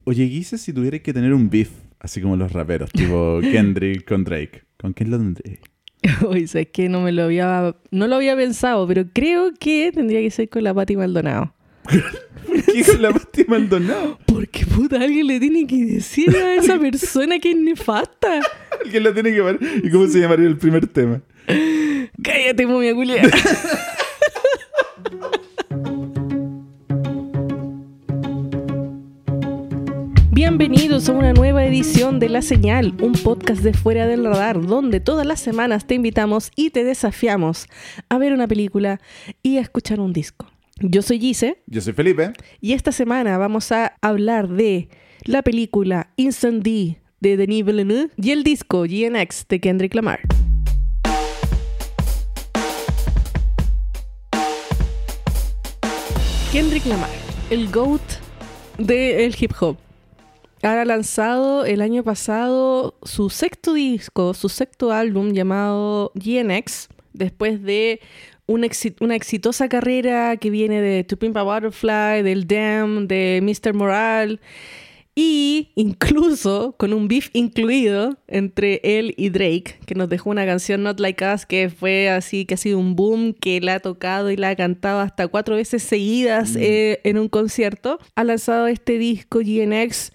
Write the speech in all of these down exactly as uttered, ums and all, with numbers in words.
Oye, Guise, si tuvierais que tener un beef, así como los raperos, tipo Kendrick con Drake, ¿con quién lo tendríais? Uy, sabes que no me lo había, no lo había pensado, pero creo que tendría que ser con la Patti Maldonado. ¿Por qué con la Patti Maldonado? Porque puta, alguien le tiene que decir a esa persona que es nefasta. Alguien la tiene que ver. ¿Y cómo se llamaría el primer tema? Cállate, momia culia. Bienvenidos a una nueva edición de La Señal, un podcast de Fuera del Radar, donde todas las semanas te invitamos y te desafiamos a ver una película y a escuchar un disco. Yo soy Gise. Yo soy Felipe. Y esta semana vamos a hablar de la película Instant D de Denis Villeneuve y el disco G N X de Kendrick Lamar. Kendrick Lamar, el GOAT del hip hop, ha lanzado el año pasado su sexto disco, su sexto álbum llamado G N X, después de una, exi- una exitosa carrera que viene de To Pimp a Butterfly, del Damn, de mister Moral, y incluso con un beef incluido entre él y Drake, que nos dejó una canción Not Like Us, que fue así, que ha sido un boom, que la ha tocado y la ha cantado hasta cuatro veces seguidas mm. eh, en un concierto. Ha lanzado este disco G N X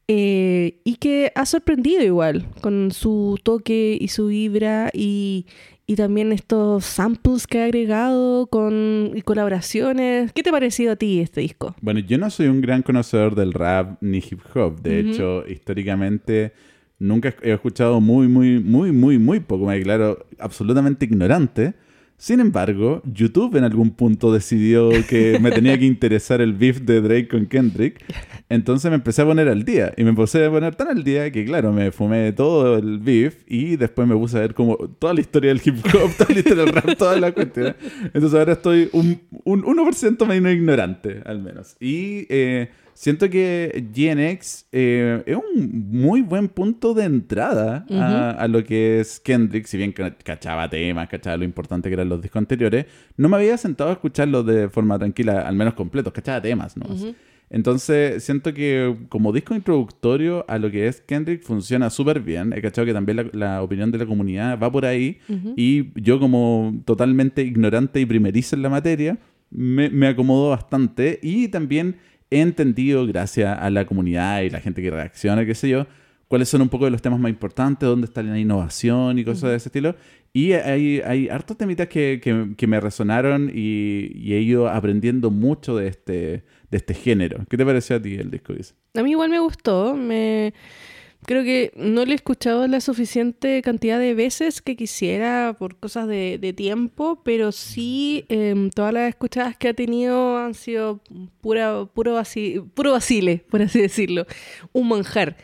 eh, y que ha sorprendido igual, con su toque y su vibra y... Y también estos samples que ha agregado con y colaboraciones. ¿Qué te ha parecido a ti este disco? Bueno, yo no soy un gran conocedor del rap ni hip hop. De Uh-huh. hecho, históricamente nunca he escuchado muy, muy, muy, muy, muy poco. Me declaro absolutamente ignorante. Sin embargo, YouTube en algún punto decidió que me tenía que interesar el beef de Drake con Kendrick. Entonces me empecé a poner al día. Y me empecé a poner tan al día que, claro, me fumé todo el beef. Y después me puse a ver como toda la historia del hip hop, toda la historia del rap, toda la cuestión. Entonces ahora estoy un, un uno por ciento menos ignorante, al menos. Y eh, siento que G N X eh, es un muy buen punto de entrada uh-huh. a, a lo que es Kendrick. Si bien cachaba temas, cachaba lo importante que eran los discos anteriores, no me había sentado a escucharlos de forma tranquila, al menos completos, cachaba temas, ¿no? Uh-huh. Entonces siento que como disco introductorio a lo que es Kendrick funciona súper bien. He cachado que también la, la opinión de la comunidad va por ahí uh-huh. y yo como totalmente ignorante y primerizo en la materia me, me acomodo bastante y también he entendido gracias a la comunidad y la gente que reacciona, qué sé yo, cuáles son un poco de los temas más importantes, dónde está la innovación y cosas uh-huh. de ese estilo. Y hay, hay hartos temitas que, que, que me resonaron y, y he ido aprendiendo mucho de este, de este género. ¿Qué te pareció a ti el disco, Isa? A mí igual me gustó. Me... Creo que no lo he escuchado la suficiente cantidad de veces que quisiera por cosas de, de tiempo, pero sí eh, todas las escuchadas que ha tenido han sido pura, puro, vaci- puro vacile, por así decirlo. Un manjar.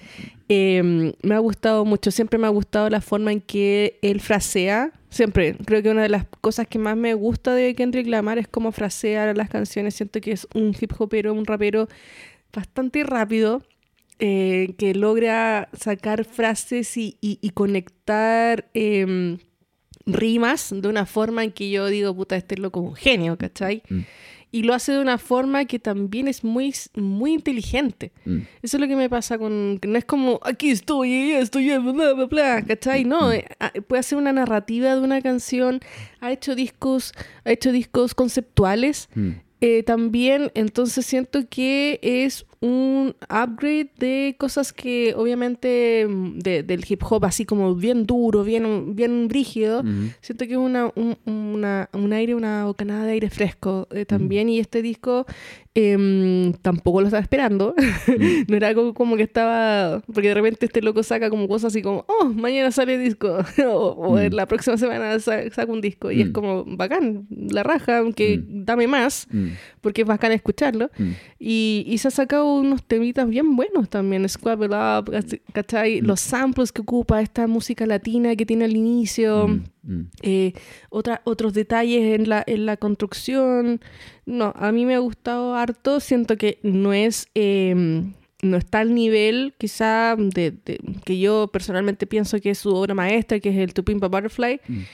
Eh, me ha gustado mucho, siempre me ha gustado la forma en que él frasea. Siempre, creo que una de las cosas que más me gusta de Kendrick Lamar es cómo frasea las canciones. Siento que es un hip hopero, un rapero bastante rápido, eh, que logra sacar frases y, y, y conectar eh, rimas de una forma en que yo digo, puta, este es loco, un genio, ¿cachai? Mm. Y lo hace de una forma que también es muy, muy inteligente. Mm. Eso es lo que me pasa con... No es como, aquí estoy, estoy, bla, bla, bla, ¿cachai? No, mm. puede hacer una narrativa de una canción. Ha hecho discos, ha hecho discos conceptuales. Mm. Eh, también, entonces siento que es un upgrade de cosas que obviamente de, del hip hop así como bien duro, bien, bien rígido. Uh-huh. Siento que es una, un, una, un aire, una bocanada de aire fresco eh, también. Uh-huh. Y este disco eh, tampoco lo estaba esperando. Uh-huh. No era como, como que estaba... Porque de repente este loco saca como cosas así como, oh, mañana sale disco. o o uh-huh. la próxima semana sa- saca un disco. Uh-huh. Y es como bacán, la raja, aunque uh-huh. dame más. Uh-huh. Porque es bacán escucharlo. Uh-huh. Y, y se ha sacado unos temitas bien buenos también, Squabble Up, ¿cachai? Mm. Los samples que ocupa, esta música latina que tiene al inicio, mm. Mm. Eh, otra, otros detalles en la, en la construcción. No, a mí me ha gustado harto, siento que no es... Eh, no está al nivel quizá de, de, que yo personalmente pienso que es su obra maestra, que es el To Pimp a Butterfly. Mm.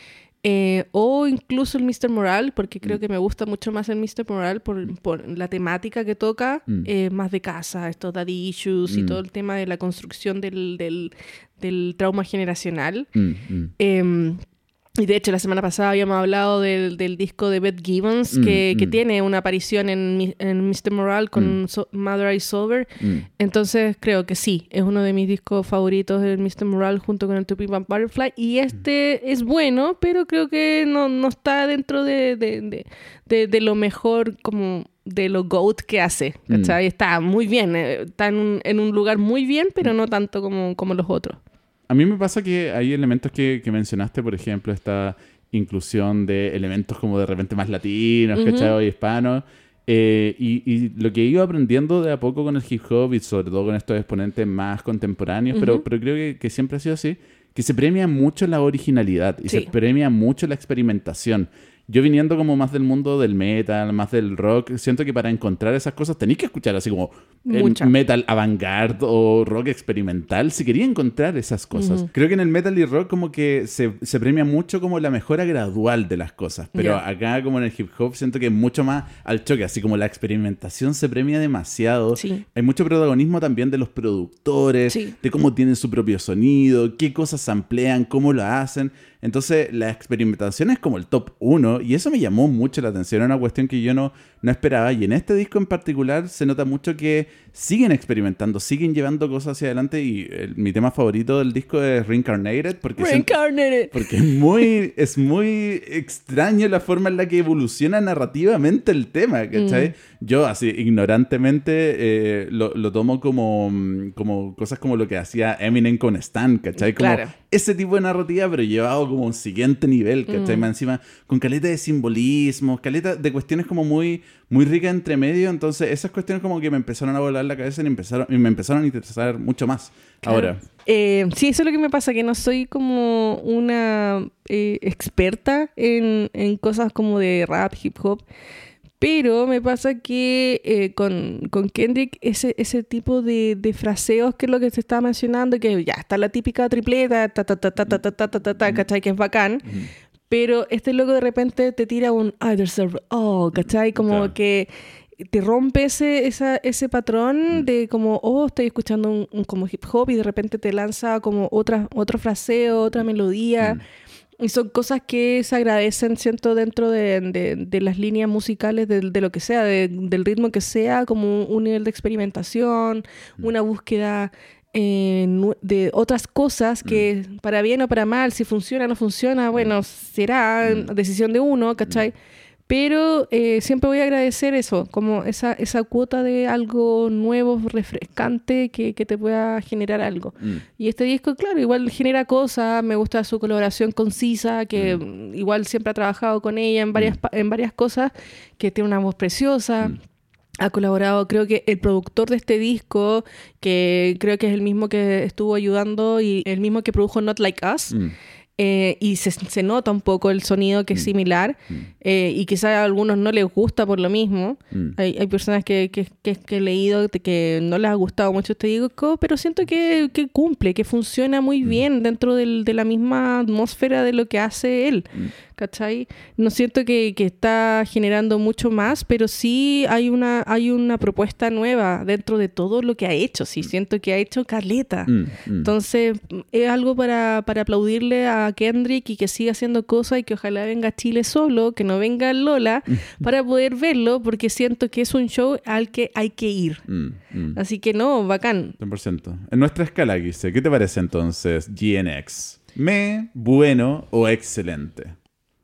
Eh, o incluso el míster Moral, porque creo mm. que me gusta mucho más el míster Moral por, por la temática que toca, mm. eh, más de casa, estos daddy issues mm. y todo el tema de la construcción del, del, del trauma generacional. Mm. Mm. Eh, Y de hecho, la semana pasada habíamos hablado del, del disco de Beth Gibbons, que, mm, que mm. tiene una aparición en, en míster Moral con mm. so, Mother I Sober. Mm. Entonces, creo que sí, es uno de mis discos favoritos, el míster Moral, junto con el To Pimp a Butterfly. Y este mm. es bueno, pero creo que no, no está dentro de, de, de, de, de lo mejor, como de lo GOAT que hace, ¿cachai? Mm. Está muy bien, está en un, en un lugar muy bien, pero no tanto como, como los otros. A mí me pasa que hay elementos que, que mencionaste, por ejemplo, esta inclusión de elementos como de repente más latinos, uh-huh. ¿cachai? O hispanos. Eh, y, y lo que he ido aprendiendo de a poco con el hip hop y sobre todo con estos exponentes más contemporáneos, uh-huh. pero, pero creo que, que siempre ha sido así, que se premia mucho la originalidad y sí. se premia mucho la experimentación. Yo viniendo como más del mundo del metal, más del rock, siento que para encontrar esas cosas tenéis que escuchar así como eh, metal avant-garde o rock experimental si quería encontrar esas cosas. Uh-huh. Creo que en el metal y rock como que se, se premia mucho como la mejora gradual de las cosas, pero yeah. acá como en el hip hop siento que es mucho más al choque, así como la experimentación se premia demasiado. Sí. Hay mucho protagonismo también de los productores, sí. de cómo tienen su propio sonido, qué cosas samplean, cómo lo hacen. Entonces la experimentación es como el top uno y eso me llamó mucho la atención, era una cuestión que yo no, no esperaba y en este disco en particular se nota mucho que siguen experimentando, siguen llevando cosas hacia adelante y el, mi tema favorito del disco es Reincarnated porque, Reincarnated. porque es, muy, es muy extraño la forma en la que evoluciona narrativamente el tema, ¿cachai? Mm. Yo así ignorantemente eh, lo, lo tomo como, como cosas como lo que hacía Eminem con Stan, ¿cachai? Como claro. ese tipo de narrativa pero llevado como un siguiente nivel, ¿cachai? Mm. Más encima con caleta de simbolismo, caleta de cuestiones como muy, muy ricas entre medio, entonces esas cuestiones como que me empezaron a volar la cabeza y, empezaron, y me empezaron a interesar mucho más claro. ahora. Eh, sí, eso es lo que me pasa, que no soy como una eh, experta en, en cosas como de rap, hip hop, pero me pasa que eh, con, con Kendrick ese, ese tipo de, de fraseos que es lo que se estaba mencionando, que ya está la típica tripleta, ta ta ta ta ta ta ta ta ta, ta ¿cachai? Que es bacán. Mm-hmm. Pero este loco de repente te tira un I deserve all, ¿cachai? Como claro. que te rompe ese, esa, ese patrón mm. de como, oh, estoy escuchando un, un como hip hop y de repente te lanza como otra, otro fraseo, otra melodía. Mm. Y son cosas que se agradecen, siento, dentro de, de, de las líneas musicales, de, de lo que sea, de, del ritmo que sea, como un nivel de experimentación, mm. una búsqueda eh, de otras cosas que, mm. para bien o para mal, si funciona o no funciona, bueno, será mm. decisión de uno, ¿cachai? Mm. Pero eh, siempre voy a agradecer eso, como esa, esa cuota de algo nuevo, refrescante, que, que te pueda generar algo. Mm. Y este disco, claro, igual genera cosas, me gusta su colaboración con Sisa, que mm. igual siempre ha trabajado con ella en varias, mm. en varias cosas, que tiene una voz preciosa. Mm. Ha colaborado, creo que el productor de este disco, que creo que es el mismo que estuvo ayudando y el mismo que produjo Not Like Us, mm. Eh, y se, se nota un poco el sonido que es similar mm. eh, y quizás a algunos no les gusta por lo mismo. Mm. Hay, hay personas que, que, que, que he leído que no les ha gustado mucho este disco, pero siento que, que cumple, que funciona muy mm. bien dentro del, de la misma atmósfera de lo que hace él. Mm. ¿Cachai? No siento que, que está generando mucho más, pero sí hay una, hay una propuesta nueva dentro de todo lo que ha hecho. Sí, siento que ha hecho caleta. Mm, mm. Entonces, es algo para, para aplaudirle a Kendrick y que siga haciendo cosas y que ojalá venga a Chile solo, que no venga Lola, para poder verlo, porque siento que es un show al que hay que ir. Mm, mm. Así que no, bacán. cien por ciento. En nuestra escala, Guise, ¿qué te parece entonces G N X? ¿Me, bueno o excelente?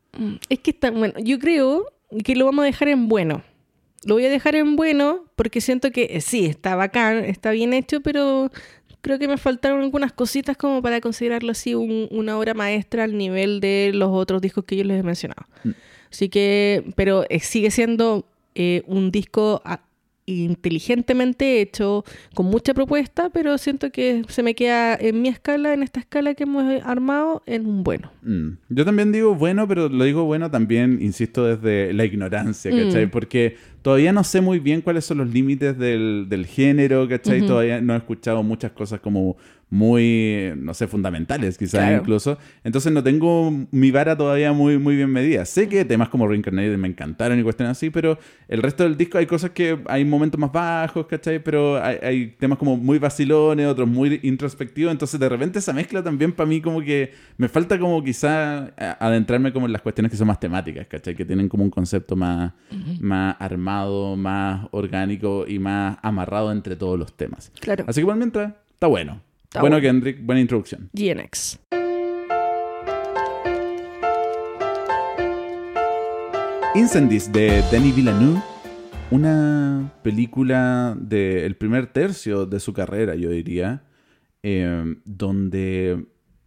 Es que está bueno. Yo creo que lo vamos a dejar en bueno. Lo voy a dejar en bueno porque siento que eh, sí, está bacán, está bien hecho, pero creo que me faltaron algunas cositas como para considerarlo así un, una obra maestra al nivel de los otros discos que yo les he mencionado. Mm. Así que, pero eh, sigue siendo eh, un disco a, inteligentemente hecho, con mucha propuesta, pero siento que se me queda en mi escala, en esta escala que hemos armado, en un bueno. Mm. Yo también digo bueno, pero lo digo bueno también, insisto, desde la ignorancia, ¿cachai? Mm. Porque todavía no sé muy bien cuáles son los límites del, del género, ¿cachai? Ujú. Todavía no he escuchado muchas cosas como muy, no sé, fundamentales quizás Claro. incluso. Entonces no tengo mi vara todavía muy, muy bien medida. Sé que temas como Reincarnated me encantaron y cuestiones así, pero el resto del disco hay cosas que hay momentos más bajos, ¿cachai? Pero hay, hay temas como muy vacilones, otros muy introspectivos. Entonces de repente esa mezcla también para mí como que me falta como quizá a- adentrarme como en las cuestiones que son más temáticas, ¿cachai? Que tienen como un concepto más, más armado, más orgánico y más amarrado entre todos los temas. Claro. Así que por mientras, está bueno. Está bueno, bueno. Kendrick, buena introducción. G N X. Incendies de Denis Villeneuve, una película del primer tercio de su carrera, yo diría, eh, donde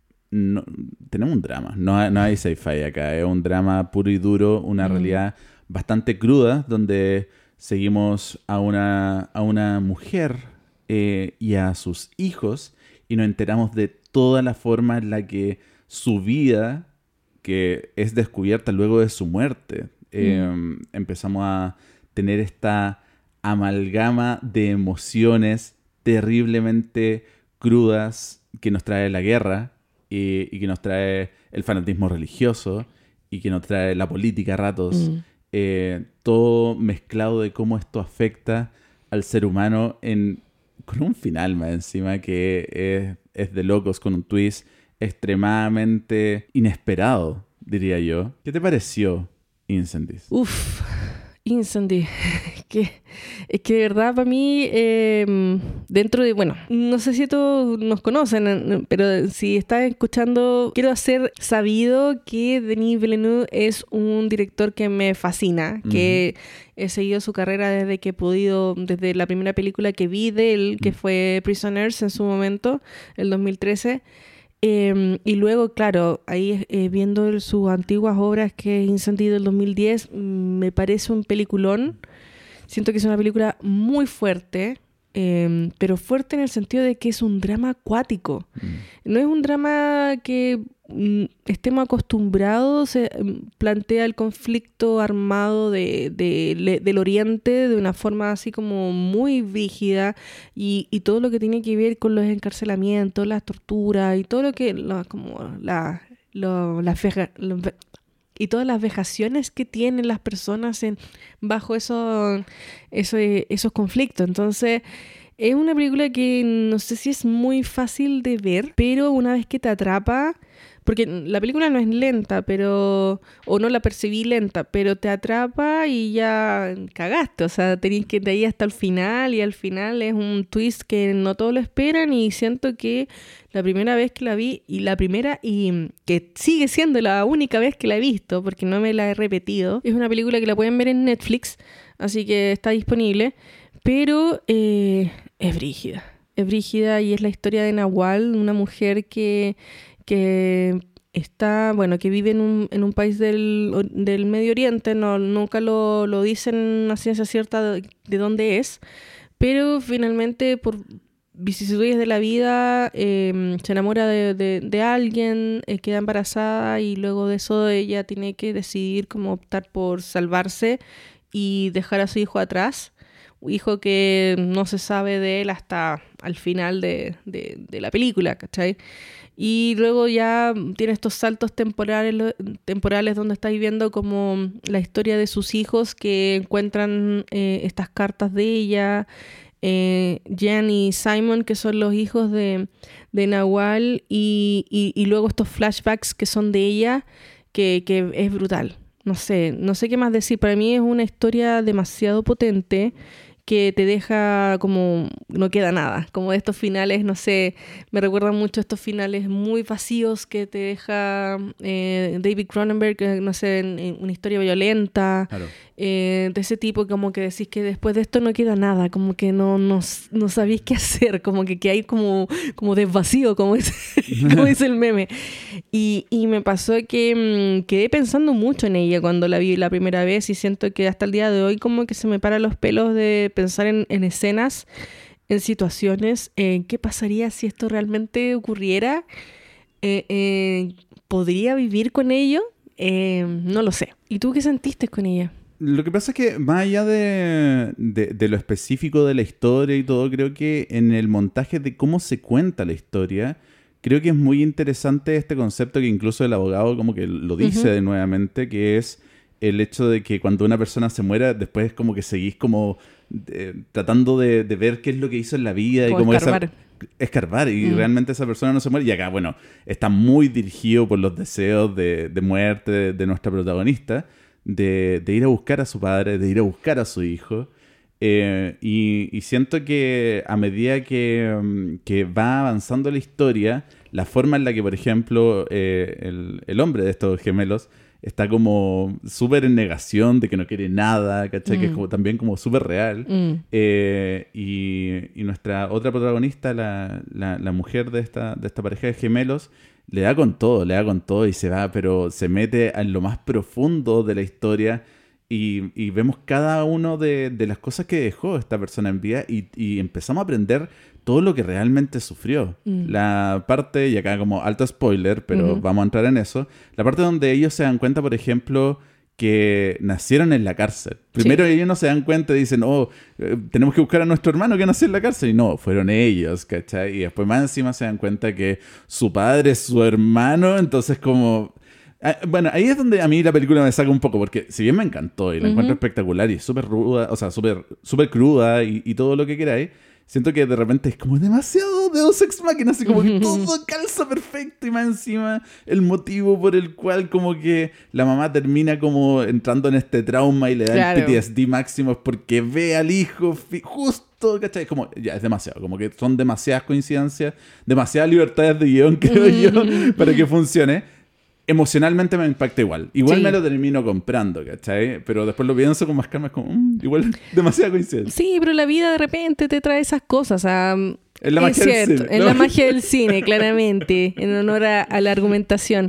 no- tenemos un drama, no, hay- no hay sci-fi acá, es un drama puro y duro, una Mm. realidad bastante cruda, donde seguimos a una, a una mujer eh, y a sus hijos y nos enteramos de toda la forma en la que su vida, que es descubierta luego de su muerte, eh, empezamos a tener esta amalgama de emociones terriblemente crudas que nos trae la guerra y, y que nos trae el fanatismo religioso y que nos trae la política a ratos. Mm. Eh, todo mezclado de cómo esto afecta al ser humano en, con un final más encima que es, es de locos, con un twist extremadamente inesperado, diría yo. ¿Qué te pareció Incendies? Uf, Incendy. que, es que de verdad para mí, eh, dentro de, bueno, no sé si todos nos conocen, eh, pero si estás escuchando, quiero hacer sabido que Denis Villeneuve es un director que me fascina, que he seguido su carrera desde que he podido, desde la primera película que vi de él, que fue Prisoners en su momento, el dos mil trece. Eh, y luego, claro, ahí eh, viendo el- sus antiguas obras, que es Incendio del dos mil diez, mm, me parece un peliculón. Siento que es una película muy fuerte, eh, pero fuerte en el sentido de que es un drama acuático. No es un drama que mm, estemos acostumbrados, se mm, plantea el conflicto armado de, de- le- del Oriente de una forma así como muy brígida y, y todo lo que tiene que ver con los encarcelamientos, las torturas y todo lo que, la- como la, lo- las veja- lo- ve- y todas las vejaciones que tienen las personas en, bajo eso, eso- esos conflictos. Entonces, es una película que no sé si es muy fácil de ver, pero una vez que te atrapa, porque la película no es lenta, pero o no la percibí lenta, pero te atrapa y ya cagaste, o sea, tenés que ir de ahí hasta el final y al final es un twist que no todos lo esperan y siento que la primera vez que la vi y la primera y que sigue siendo la única vez que la he visto, porque no me la he repetido, es una película que la pueden ver en Netflix, así que está disponible. Pero eh, es brígida, es brígida y es la historia de Nahual, una mujer que, que está, bueno, que vive en un, en un país del, del Medio Oriente, no, nunca lo, lo dicen a ciencia cierta de, de dónde es, pero finalmente por vicisitudes de la vida eh, se enamora de, de, de alguien, eh, queda embarazada y luego de eso ella tiene que decidir cómo optar por salvarse y dejar a su hijo atrás. Hijo que no se sabe de él hasta al final de, de, de la película, ¿cachai? Y luego ya tiene estos saltos temporales, temporales donde está viviendo como la historia de sus hijos que encuentran eh, estas cartas de ella, eh, Jan y Simon, que son los hijos de, de Nahual, y, y, y luego estos flashbacks que son de ella, que, que es brutal. No sé, no sé qué más decir. Para mí es una historia demasiado potente que te deja como no queda nada, como de estos finales, no sé, me recuerdan mucho estos finales muy vacíos que te deja eh, David Cronenberg, eh, no sé, en, en una historia violenta, Claro. eh, de ese tipo, como que decís que después de esto no queda nada, como que no, no, no sabéis qué hacer, como que, que hay como, como de vacío, como es, como dice el meme. Y, y me pasó que mmm, quedé pensando mucho en ella cuando la vi la primera vez y siento que hasta el día de hoy como que se me paran los pelos de pensar en, en escenas, en situaciones, en qué pasaría si esto realmente ocurriera. Eh, eh, ¿podría vivir con ello? Eh, no lo sé. ¿Y tú qué sentiste con ella? lo que pasa es que más allá de, de, de lo específico de la historia y todo, creo que en el montaje de cómo se cuenta la historia, creo que es muy interesante este concepto que incluso el abogado como que lo dice Ujú. de nuevamente, que es el hecho de que cuando una persona se muera, después como que seguís como eh, tratando de, de ver qué es lo que hizo en la vida y Como cómo escarbar. esa... escarbar y Mm. realmente esa persona no se muere. Y acá, bueno, está muy dirigido por los deseos de, de muerte de, de nuestra protagonista, de, de ir a buscar a su padre, de ir a buscar a su hijo. Eh, y, y siento que a medida que, mm, que va avanzando la historia, la forma en la que, por ejemplo, eh, el, el hombre de estos gemelos está como súper en negación de que no quiere nada, ¿cachai? Que es Mm. como, también como súper real. Mm. Eh, y, y nuestra otra protagonista, la, la, la mujer de esta, de esta pareja de gemelos, le da con todo, le da con todo y se va, pero se mete en lo más profundo de la historia y, y vemos cada uno de, de las cosas que dejó esta persona en vida y, y empezamos a aprender todo lo que realmente sufrió. Mm. La parte, y acá como alto spoiler, pero Ujú. vamos a entrar en eso, la parte donde ellos se dan cuenta, por ejemplo, que nacieron en la cárcel. Primero Sí. ellos no se dan cuenta y dicen, oh, eh, tenemos que buscar a nuestro hermano que nació en la cárcel. Y no, fueron ellos, ¿cachai? Y después más encima se dan cuenta que su padre es su hermano, entonces como... Ah, bueno, ahí es donde a mí la película me saca un poco, porque si bien me encantó y la encuentro Ujú. espectacular y súper ruda, o sea, súper súper cruda y, y todo lo que queráis, siento que de repente es como demasiado Deus Ex Machina, así como que todo calza perfecto y más encima el motivo por el cual como que la mamá termina como entrando en este trauma y le da Claro. el P T S D máximo es porque ve al hijo fi- justo, ¿cachai? Como, ya, es demasiado, como que son demasiadas coincidencias, demasiadas libertades de guión, creo yo, para que funcione. Emocionalmente me impacta igual. Igual Sí. me lo termino comprando, ¿cachai? Pero después lo pienso con más calma, es como, mm, igual demasiada coincidencia. Sí, pero la vida de repente te trae esas cosas. ah, Es la es magia del cierto, cine, es ¿no? la magia del cine, claramente, en honor a, a la argumentación.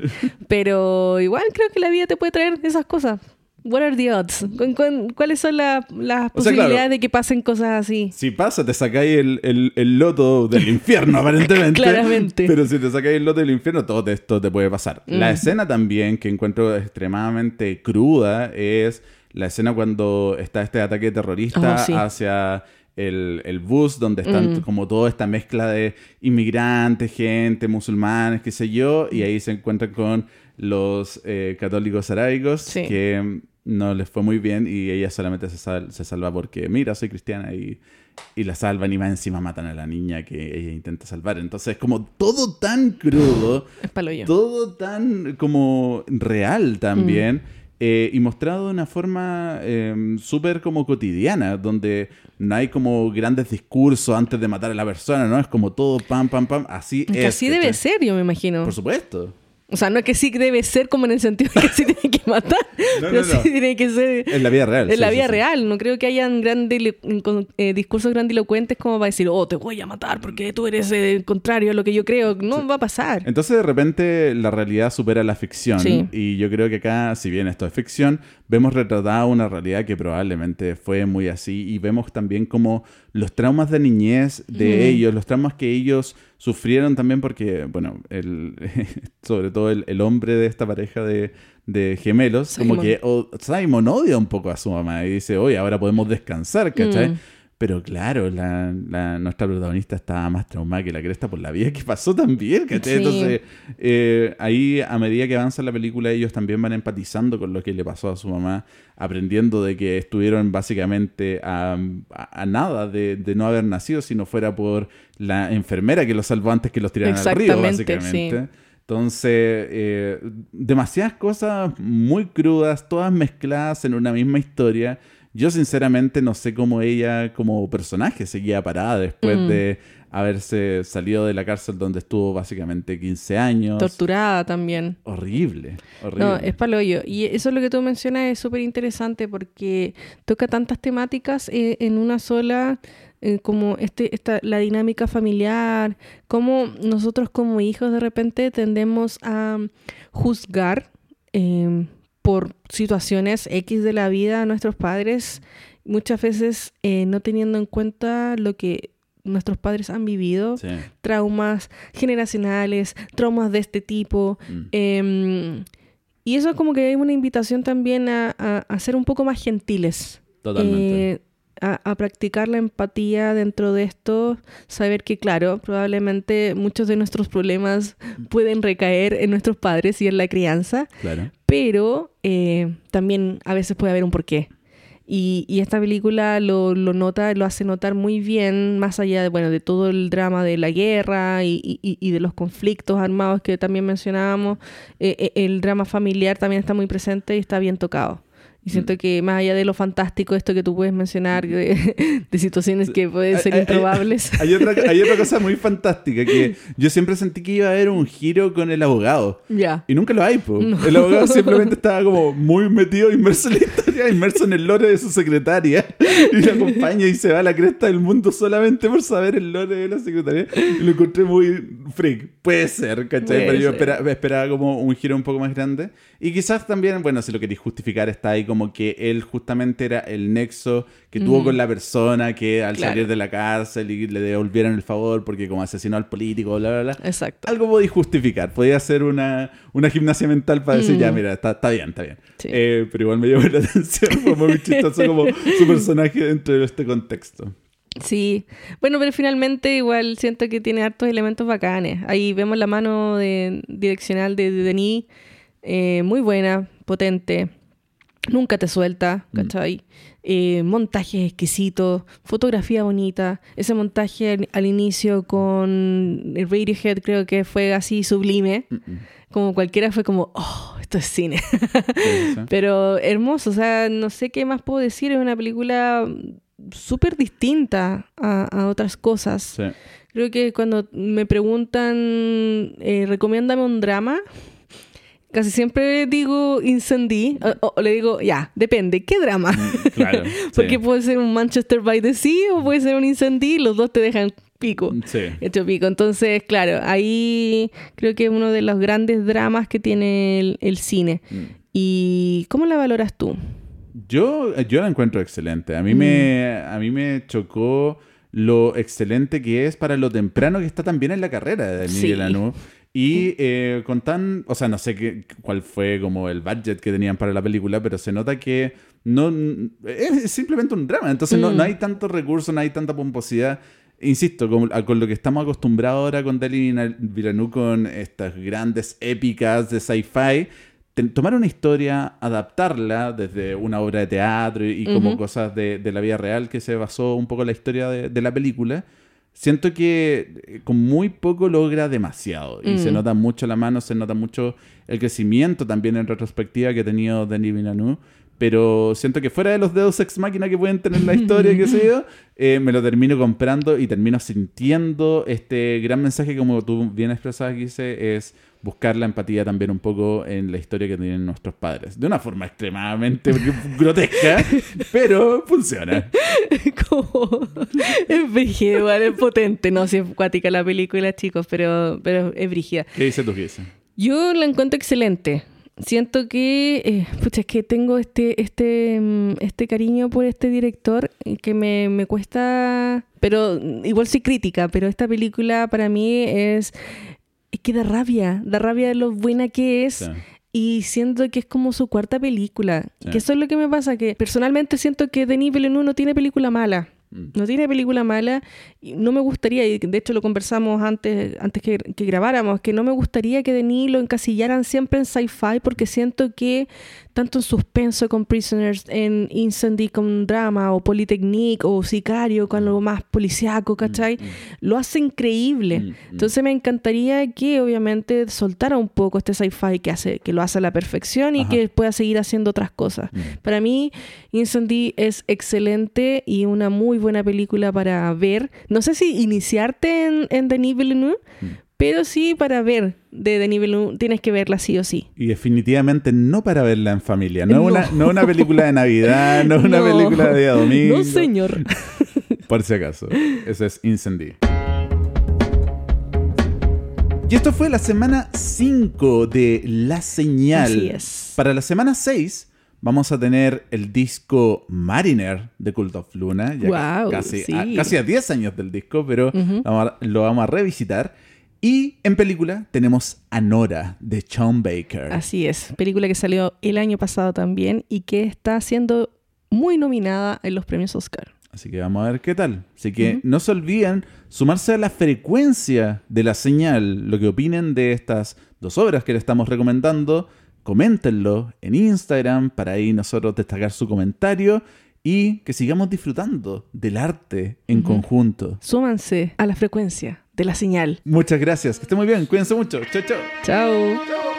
Pero igual creo que la vida te puede traer esas cosas. What are the odds? ¿Cu- cu- ¿Cuáles son la- las O sea, posibilidades claro. de que pasen cosas así? Si pasa, te sacáis el, el, el loto del infierno, aparentemente. Claramente. Pero si te sacáis el loto del infierno, todo esto te puede pasar. La Mm. escena también, que encuentro extremadamente cruda, es la escena cuando está este ataque terrorista Oh, sí. hacia el, el bus, donde están Mm. como toda esta mezcla de inmigrantes, gente, musulmanes, qué sé yo, y ahí se encuentran con los eh, católicos arábigos, Sí. que no les fue muy bien y ella solamente se, sal- se salva porque, mira, soy cristiana y, y la salvan y más encima matan a la niña que ella intenta salvar. Entonces, como todo tan crudo, Es palo yo. todo tan como real también, Mm. eh, y mostrado de una forma eh, súper como cotidiana, donde no hay como grandes discursos antes de matar a la persona, ¿no? Es como todo pam, pam, pam, así Que es. así debe ¿cachai? ser, yo me imagino. Por supuesto. O sea, no es que sí debe ser como en el sentido de que sí tiene que matar, No, pero no, no. sí tiene que ser En la vida real. en sí, la sí, vida sí. real. No creo que hayan grandes eh, discursos grandilocuentes como para decir, oh, te voy a matar porque tú eres el contrario a lo que yo creo. No va a pasar. Entonces de repente la realidad supera la ficción Sí. y yo creo que acá, si bien esto es ficción, vemos retratada una realidad que probablemente fue muy así y vemos también como los traumas de niñez de Mm. ellos, los traumas que ellos sufrieron también porque, bueno, el, sobre todo el, el hombre de esta pareja de, de gemelos, Simon. como que o- Simon odia un poco a su mamá y dice, oye, ahora podemos descansar, ¿cachai? Mm. Pero claro, la, la- nuestra protagonista estaba más traumada que la cresta por la vida que pasó también, ¿cachai? Sí. Entonces, eh, ahí a medida que avanza la película, ellos también van empatizando con lo que le pasó a su mamá, aprendiendo de que estuvieron básicamente a, a- a nada de, de no haber nacido si no fuera por la enfermera que los salvó antes que los tiraran al río, Exactamente, básicamente. Entonces, eh, demasiadas cosas muy crudas, todas mezcladas en una misma historia. Yo sinceramente no sé cómo ella como personaje seguía parada después Mm. de haberse salido de la cárcel donde estuvo básicamente quince años. Torturada también. Horrible, horrible. No, es palo yo. Y eso es lo que tú mencionas, es súper interesante porque toca tantas temáticas eh, en una sola, eh, como este, esta, la dinámica familiar, cómo nosotros como hijos de repente tendemos a juzgar eh, por situaciones X de la vida a nuestros padres, muchas veces eh, no teniendo en cuenta lo que nuestros padres han vivido, Sí. traumas generacionales, traumas de este tipo. Mm. Eh, Y eso es como que hay una invitación también a, a, a ser un poco más gentiles. Totalmente. Eh, a, a practicar la empatía dentro de esto, saber que, claro, probablemente muchos de nuestros problemas pueden recaer en nuestros padres y en la crianza, Claro. pero eh, también a veces puede haber un porqué. Y, y esta película lo, lo nota, lo hace notar muy bien, más allá de, bueno, de todo el drama de la guerra y, y, y de los conflictos armados que también mencionábamos. Eh, el drama familiar también está muy presente y está bien tocado. Y siento mm. que más allá de lo fantástico, esto que tú puedes mencionar, de, de situaciones que pueden ser hay, improbables. Hay, hay, otra, hay otra cosa muy fantástica, que yo siempre sentí que iba a haber un giro con el abogado. Ya. Yeah. Y nunca lo hay, po. No. El abogado simplemente estaba como muy metido, inmerso en la historia, inmerso en el lore de su secretaria. Y la acompaña y se va a la cresta del mundo solamente por saber el lore de la secretaria. Y lo encontré muy freak. Puede ser, ¿cachai? Puede Pero yo ser. esperaba, esperaba como un giro un poco más grande. Y quizás también, bueno, si lo queréis justificar, está ahí como que él justamente era el nexo que tuvo mm. con la persona que al claro. salir de la cárcel y le devolvieran el favor porque como asesinó al político, bla, bla, bla. Exacto. Algo podéis justificar. Podía hacer una, una gimnasia mental para decir, mm. ya, mira, está, está bien, está bien. Sí. Eh, pero igual me llamó la atención. Fue muy chistoso como su personaje dentro de este contexto. Sí, bueno, pero finalmente igual siento que tiene hartos elementos bacanes. Ahí vemos la mano de, direccional de, de Denis, eh, muy buena, potente, nunca te suelta, ¿cachai? Mm. Eh, montaje exquisito, fotografía bonita, ese montaje al, al inicio con Radiohead creo que fue así sublime, Mm-mm. como cualquiera fue como, oh, esto es cine. Sí, sí. Pero hermoso, o sea, no sé qué más puedo decir, es una película súper distinta a, a otras cosas. Sí. Creo que cuando me preguntan, eh, recomiéndame un drama, casi siempre digo Incendies, o, o le digo, ya, depende, ¿qué drama? Mm, claro, porque sí. puede ser un Manchester by the Sea o puede ser un Incendies, los dos te dejan pico, sí. hecho pico. Entonces, claro, ahí creo que es uno de los grandes dramas que tiene el, el cine. Mm. ¿Y cómo la valoras tú? Yo, yo la encuentro excelente. A mí, mm. me, a mí me chocó lo excelente que es para lo temprano que está también en la carrera de Denis Villeneuve. Y eh, con tan... O sea, no sé qué, cuál fue como el budget que tenían para la película, pero se nota que no es simplemente un drama. Entonces mm. no, no hay tantos recursos, no hay tanta pomposidad. Insisto, con, con lo que estamos acostumbrados ahora con Denis Villeneuve, con estas grandes épicas de sci-fi, tomar una historia, adaptarla desde una obra de teatro y, y como uh-huh. cosas de, de la vida real que se basó un poco en la historia de, de la película, siento que con muy poco logra demasiado. Y mm. se nota mucho la mano, se nota mucho el crecimiento también en retrospectiva que ha tenido Denis Villeneuve. Pero siento que fuera de los Deus Ex Machina que pueden tener la historia, qué sé yo, eh, me lo termino comprando y termino sintiendo este gran mensaje, como tú bien expresabas, Gise, es buscar la empatía también un poco en la historia que tienen nuestros padres. De una forma extremadamente grotesca, pero funciona. Como... Es brígida, igual, es potente. No, si es cuática la película, chicos, pero, pero es brígida. ¿Qué dices tú, Gise? Yo la encuentro excelente. Siento que, eh, pucha, es que tengo este, este, este cariño por este director que me, me cuesta, pero igual soy crítica, pero esta película para mí es, es que da rabia, da rabia de lo buena que es. Sí. Y siento que es como su cuarta película. Sí. Que eso es lo que me pasa, que personalmente siento que Denis Villeneuve no tiene película mala. No tiene película mala. No me gustaría, y de hecho lo conversamos antes, antes que, que grabáramos, que no me gustaría que Denis lo encasillaran siempre en sci-fi, porque siento que tanto en Suspenso con Prisoners, en Incendies con drama, o Polytechnique, o Sicario con algo más policiaco, ¿cachai? Mm, mm. Lo hace increíble. Mm, mm. Entonces me encantaría que obviamente soltara un poco este sci-fi que hace, que lo hace a la perfección y Ajá. que pueda seguir haciendo otras cosas. Mm. Para mí, Incendies es excelente y una muy buena película para ver. No sé si iniciarte en, en Denis Villeneuve, mm. pero sí para ver de Denis Villeneuve tienes que verla sí o sí. Y definitivamente no para verla en familia. No, no. Una, no una película de Navidad, no una no. película de día domingo. No, señor. Por si acaso. Eso es Incendies. Y esto fue la semana cinco de La Señal. Así es. Para la semana seis... vamos a tener el disco Mariner de Cult of Luna, ya wow, casi, sí. a, casi a diez años del disco, pero uh-huh. vamos a, lo vamos a revisitar. Y en película tenemos Anora, de Sean Baker. Así es, película que salió el año pasado también y que está siendo muy nominada en los premios Oscar. Así que vamos a ver qué tal. Así que Uh-huh. no se olviden sumarse a la frecuencia de La Señal, lo que opinen de estas dos obras que le estamos recomendando. Coméntenlo en Instagram para ahí nosotros destacar su comentario y que sigamos disfrutando del arte en Uh-huh. conjunto. Súmanse a la frecuencia de La Señal. Muchas gracias. Que estén muy bien. Cuídense mucho. Chao, chao. Chao. Chao.